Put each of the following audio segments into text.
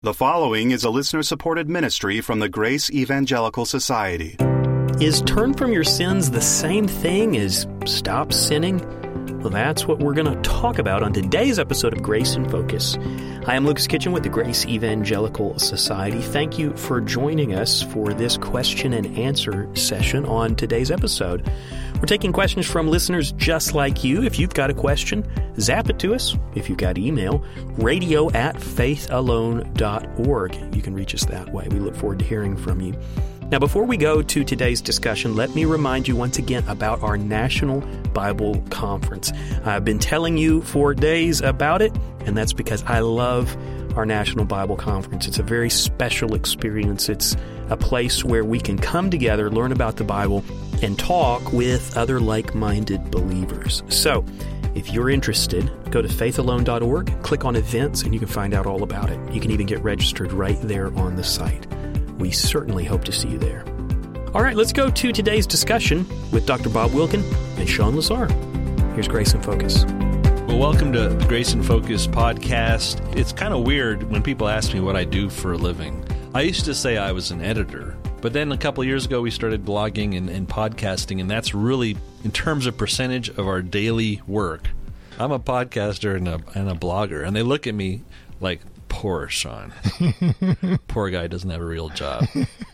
The following is a listener-supported ministry from the Grace Evangelical Society. Is turn from your sins the same thing as stop sinning? Well, that's what we're going to talk about on today's episode of Grace in Focus. Hi, I'm Lucas Kitchen with the Grace Evangelical Society. Thank you for joining us for this question and answer session on today's episode. We're taking questions from listeners just like you. If you've got a question, zap it to us. If you've got email, radio@faithalone.org. You can reach us that way. We look forward to hearing from you. Now, before we go to today's discussion, let me remind you once again about our National Bible Conference. I've been telling you for days about it, and that's because I love our National Bible Conference. It's a very special experience. It's a place where we can come together, learn about the Bible, and talk with other like-minded believers. So, if you're interested, go to faithalone.org, click on events, and you can find out all about it. You can even get registered right there on the site. We certainly hope to see you there. All right, let's go to today's discussion with Dr. Bob Wilkin and Sean Lazar. Here's Grace in Focus. Well, welcome to the Grace in Focus podcast. It's kind of weird when people ask me what I do for a living. I used to say I was an editor, but then a couple of years ago we started blogging and podcasting, and that's really, in terms of percentage of our daily work, I'm a podcaster and a blogger, and they look at me like, poor Sean. Poor guy doesn't have a real job.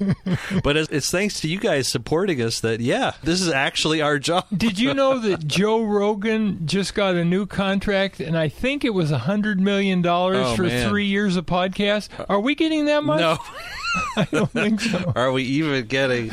But it's thanks to you guys supporting us that, yeah, this is actually our job. Did you know that Joe Rogan just got a new contract, and I think it was $100 million for 3 years of podcast? Are we getting that much? No. I don't think so. Are we even getting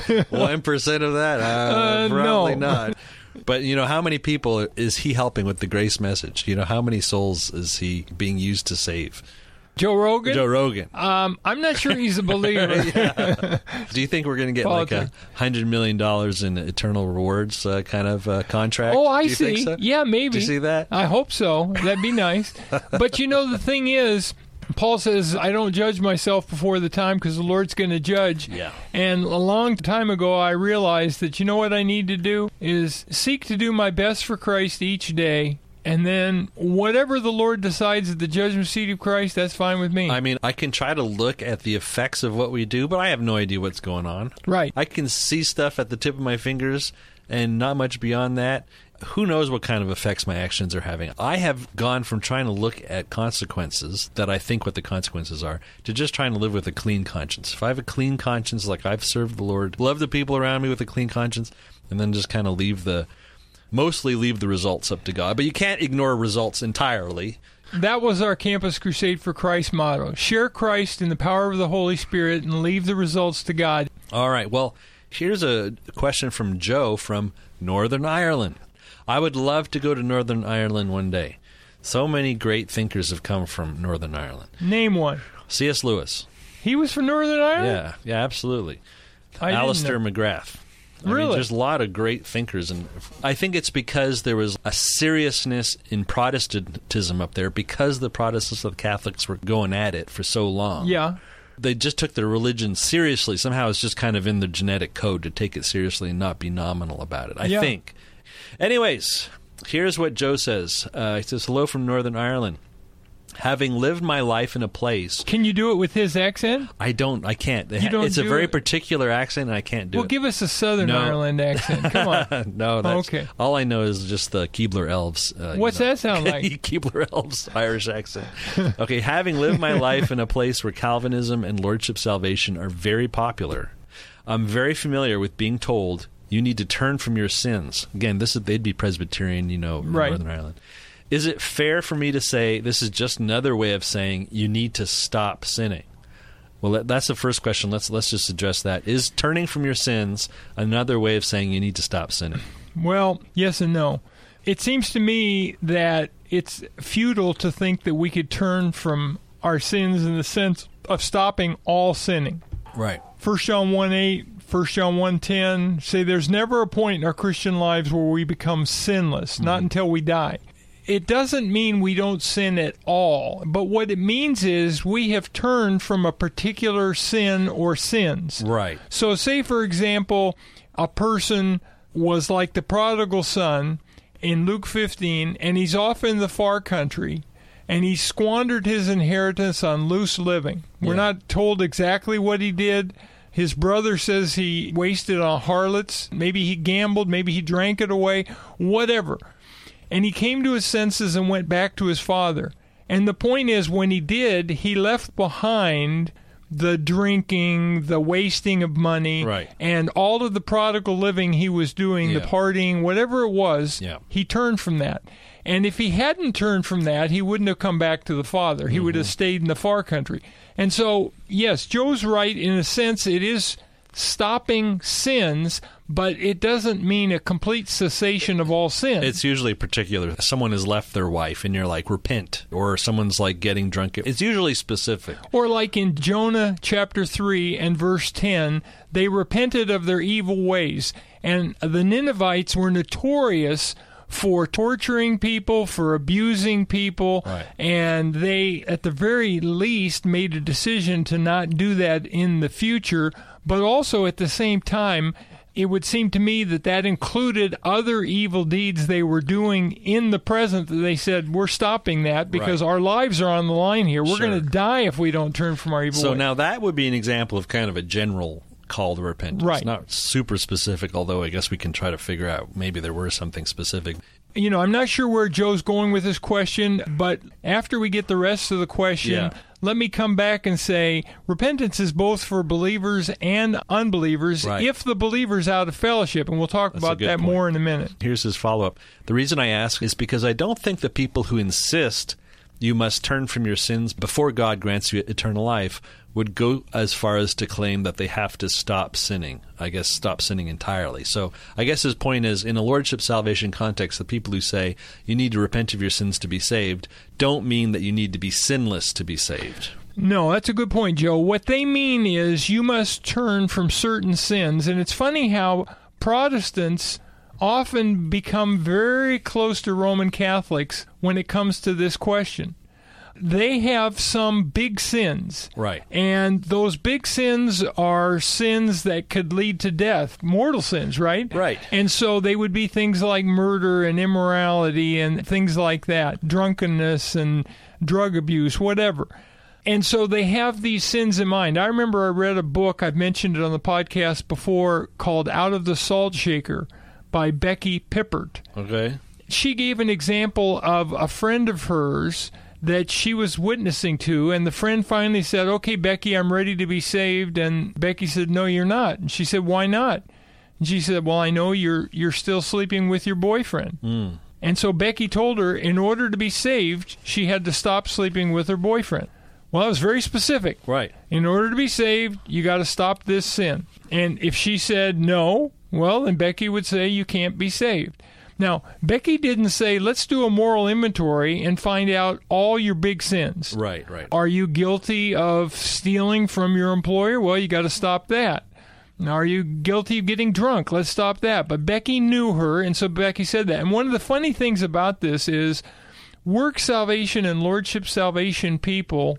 1% of that? Probably not. But, you know, how many people is he helping with the grace message? You know, how many souls is he being used to save? Joe Rogan? Joe Rogan. I'm not sure he's a believer. Yeah. Do you think we're going to get like $100 million in eternal rewards kind of contract? Oh, I Do you see. think so? Yeah, maybe. Do you see that? I hope so. That'd be nice. But, you know, the thing is, Paul says, I don't judge myself before the time because the Lord's going to judge. Yeah. And a long time ago, I realized that, you know what I need to do is seek to do my best for Christ each day. And then whatever the Lord decides at the judgment seat of Christ, that's fine with me. I mean, I can try to look at the effects of what we do, but I have no idea what's going on. Right. I can see stuff at the tip of my fingers and not much beyond that. Who knows what kind of effects my actions are having? I have gone from trying to look at consequences that I think what the consequences are to just trying to live with a clean conscience. If I have a clean conscience, like I've served the Lord, love the people around me with a clean conscience, and then just kind of mostly leave the results up to God. But you can't ignore results entirely. That was our Campus Crusade for Christ motto. Share Christ in the power of the Holy Spirit and leave the results to God. All right. Well, here's a question from Joe from Northern Ireland. I would love to go to Northern Ireland one day. So many great thinkers have come from Northern Ireland. Name one. C.S. Lewis. He was from Northern Ireland? Yeah, absolutely. I Alistair McGrath. Really? I mean, there's a lot of great thinkers, and I think it's because there was a seriousness in Protestantism up there because the Protestants and the Catholics were going at it for so long. Yeah. They just took their religion seriously. Somehow it's just kind of in the genetic code to take it seriously and not be nominal about it, I think. Anyways, here's what Joe says. He says, hello from Northern Ireland. Having lived my life in a place... Can you do it with his accent? I can't. It's a very particular accent, and I can't do it. Well, give us a Southern Ireland accent. Come on. No, that's... Okay. All I know is just the Keebler Elves. What's that sound like? Keebler Elves Irish accent. Okay, having lived my life in a place where Calvinism and Lordship salvation are very popular, I'm very familiar with being told you need to turn from your sins. Again, they'd be Presbyterian, in Northern Ireland. Is it fair for me to say this is just another way of saying you need to stop sinning? Well, that's the first question. Let's just address that. Is turning from your sins another way of saying you need to stop sinning? Well, yes and no. It seems to me that it's futile to think that we could turn from our sins in the sense of stopping all sinning. Right. 1 John 1:8, 1 John 1:10 say there's never a point in our Christian lives where we become sinless, not until we die. It doesn't mean we don't sin at all, but what it means is we have turned from a particular sin or sins. Right. So say, for example, a person was like the prodigal son in Luke 15, and he's off in the far country, and he squandered his inheritance on loose living. We're not told exactly what he did. His brother says he wasted on harlots. Maybe he gambled. Maybe he drank it away. Whatever. And he came to his senses and went back to his father. And the point is, when he did, he left behind the drinking, the wasting of money, and all of the prodigal living he was doing, the partying, whatever it was, he turned from that. And if he hadn't turned from that, he wouldn't have come back to the father. He would have stayed in the far country. And so, yes, Joe's right. In a sense, it is stopping sins, but it doesn't mean a complete cessation of all sin. It's usually particular. Someone has left their wife, and you're like, repent. Or someone's like getting drunk. It's usually specific. Or like in Jonah chapter 3 and verse 10, they repented of their evil ways. And the Ninevites were notorious for torturing people, for abusing people, and they, at the very least, made a decision to not do that in the future. But also, at the same time, it would seem to me that that included other evil deeds they were doing in the present, that they said, we're stopping that because our lives are on the line here. We're going to die if we don't turn from our evil ways. So now that would be an example of kind of a general call to repentance. Not super specific, although I guess we can try to figure out maybe there were something specific. You know, I'm not sure where Joe's going with this question, but after we get the rest of the question, let me come back and say repentance is both for believers and unbelievers if the believer's out of fellowship, and we'll talk about that more in a minute. Here's his follow-up. The reason I ask is because I don't think the people who insist you must turn from your sins before God grants you eternal life would go as far as to claim that they have to stop sinning. I guess stop sinning entirely. So I guess his point is, in a lordship salvation context, the people who say you need to repent of your sins to be saved don't mean that you need to be sinless to be saved. No, that's a good point, Joe. What they mean is you must turn from certain sins. And it's funny how Protestants often become very close to Roman Catholics when it comes to this question. They have some big sins. And those big sins are sins that could lead to death, mortal sins, right? And so they would be things like murder and immorality and things like that, drunkenness and drug abuse, whatever. And so they have these sins in mind. I remember I read a book, I've mentioned it on the podcast before, called Out of the Salt Shaker by Becky Pippert. She gave an example of a friend of hers that she was witnessing to, and the friend finally said, okay, Becky, I'm ready to be saved. And Becky said, no, you're not. And she said, why not? And she said, well, I know you're still sleeping with your boyfriend. And so Becky told her in order to be saved, she had to stop sleeping with her boyfriend. Well, it was very specific. In order to be saved, you got to stop this sin. And if she said no, well, then Becky would say you can't be saved. Now, Becky didn't say, let's do a moral inventory and find out all your big sins. Are you guilty of stealing from your employer? Well, you got to stop that. Are you guilty of getting drunk? Let's stop that. But Becky knew her, and so Becky said that. And one of the funny things about this is work salvation and lordship salvation people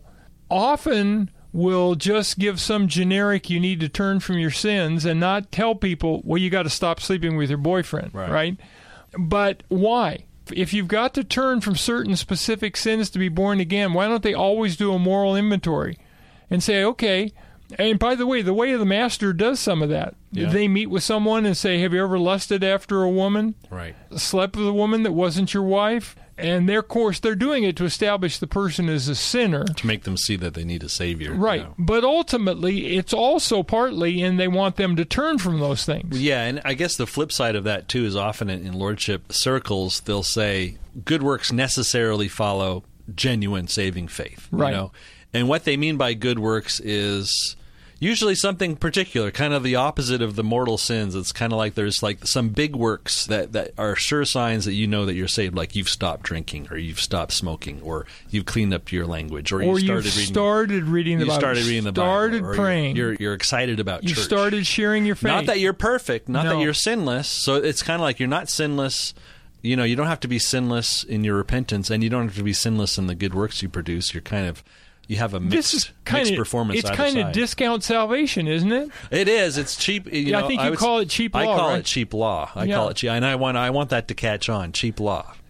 often will just give some generic, you need to turn from your sins, and not tell people, well, you got to stop sleeping with your boyfriend, right? But why? If you've got to turn from certain specific sins to be born again, why don't they always do a moral inventory and say, okay, and by the way of the master does some of that. They meet with someone and say, have you ever lusted after a woman? Slept with a woman that wasn't your wife? And of course, they're doing it to establish the person as a sinner. To make them see that they need a savior. But ultimately, it's also partly, and they want them to turn from those things. And I guess the flip side of that, too, is often in lordship circles, they'll say, good works necessarily follow genuine saving faith. You know? And what they mean by good works is usually something particular, kind of the opposite of the mortal sins. It's kind of like there's like some big works that are sure signs that you know that you're saved, like you've stopped drinking, or you've stopped smoking, or you've cleaned up your language, or you started reading the Bible. Started praying. You're excited about church. You started sharing your faith. Not that you're perfect, not that you're sinless. So it's kind of like you're not sinless. You know, you don't have to be sinless in your repentance, and you don't have to be sinless in the good works you produce. You're kind of... You have a mixed performance. It's kind of discount salvation, isn't it? It is. It's cheap. I think you call it cheap law. I call it cheap law. I call it cheap, and I want that to catch on. Cheap law.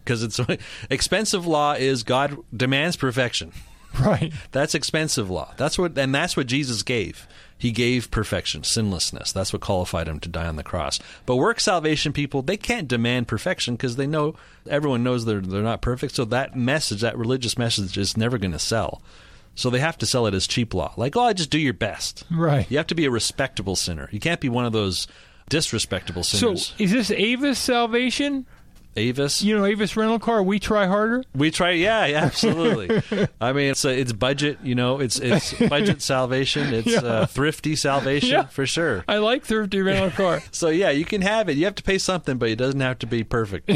because it's expensive law is God demands perfection. Right. That's expensive law. That's what Jesus gave. He gave perfection, sinlessness. That's what qualified him to die on the cross. But work salvation people, they can't demand perfection because they know, everyone knows they're not perfect. So that message, that religious message is never going to sell. So they have to sell it as cheap law. Like, just do your best. Right. You have to be a respectable sinner. You can't be one of those disrespectable sinners. So is this Avis salvation? Avis? Avis rental car, we try harder? We try, yeah, absolutely. I mean, it's budget, it's budget salvation. It's thrifty salvation, for sure. I like thrifty rental car. So, yeah, you can have it. You have to pay something, but it doesn't have to be perfect.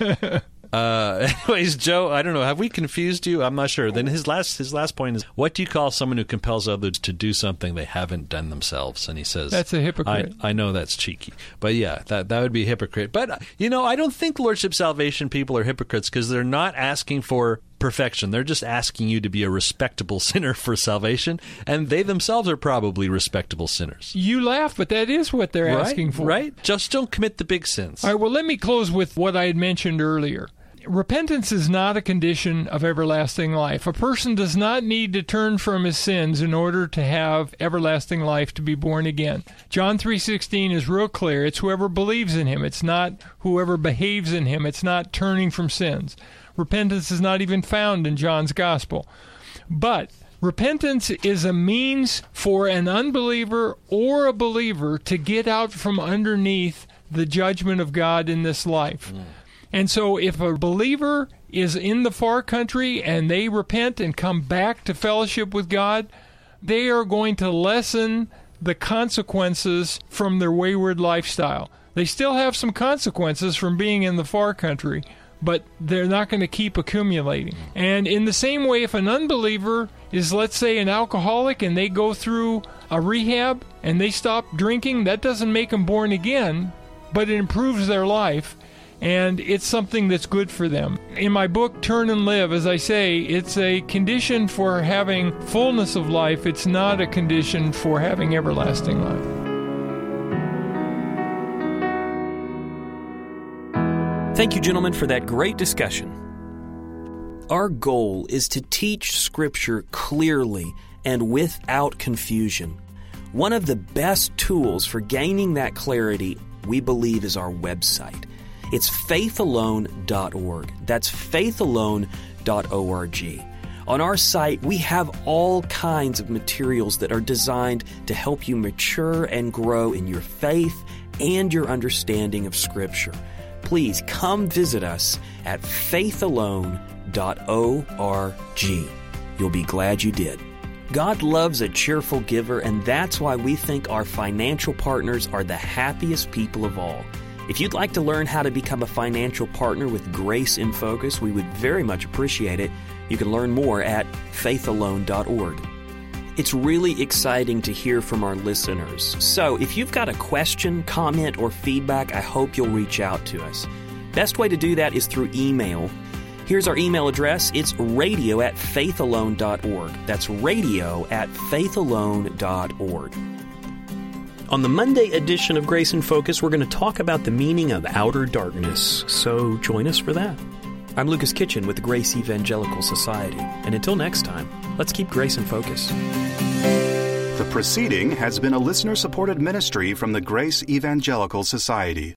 Anyways, Joe, I don't know. Have we confused you? I'm not sure. Then his last point is, what do you call someone who compels others to do something they haven't done themselves? And he says, that's a hypocrite. I know that's cheeky. But yeah, that would be a hypocrite. But, I don't think Lordship Salvation people are hypocrites because they're not asking for perfection. They're just asking you to be a respectable sinner for salvation, and they themselves are probably respectable sinners. You laugh, but that is what they're asking for. Right? Just don't commit the big sins. All right, well, let me close with what I had mentioned earlier. Repentance is not a condition of everlasting life. A person does not need to turn from his sins in order to have everlasting life, to be born again. John 3:16 is real clear. It's whoever believes in him. It's not whoever behaves in him. It's not turning from sins. Repentance is not even found in John's gospel. But repentance is a means for an unbeliever or a believer to get out from underneath the judgment of God in this life. And so if a believer is in the far country and they repent and come back to fellowship with God, they are going to lessen the consequences from their wayward lifestyle. They still have some consequences from being in the far country, but they're not going to keep accumulating. And in the same way, if an unbeliever is, let's say, an alcoholic and they go through a rehab and they stop drinking, that doesn't make them born again, but it improves their life. And it's something that's good for them. In my book, Turn and Live, as I say, it's a condition for having fullness of life. It's not a condition for having everlasting life. Thank you, gentlemen, for that great discussion. Our goal is to teach Scripture clearly and without confusion. One of the best tools for gaining that clarity, we believe, is our website. It's faithalone.org. That's faithalone.org. On our site, we have all kinds of materials that are designed to help you mature and grow in your faith and your understanding of Scripture. Please come visit us at faithalone.org. You'll be glad you did. God loves a cheerful giver, and that's why we think our financial partners are the happiest people of all. If you'd like to learn how to become a financial partner with Grace in Focus, we would very much appreciate it. You can learn more at faithalone.org. It's really exciting to hear from our listeners. So if you've got a question, comment, or feedback, I hope you'll reach out to us. Best way to do that is through email. Here's our email address. It's radio@faithalone.org. That's radio@faithalone.org. On the Monday edition of Grace in Focus, we're going to talk about the meaning of outer darkness, so join us for that. I'm Lucas Kitchen with the Grace Evangelical Society, and until next time, let's keep Grace in Focus. The proceeding has been a listener-supported ministry from the Grace Evangelical Society.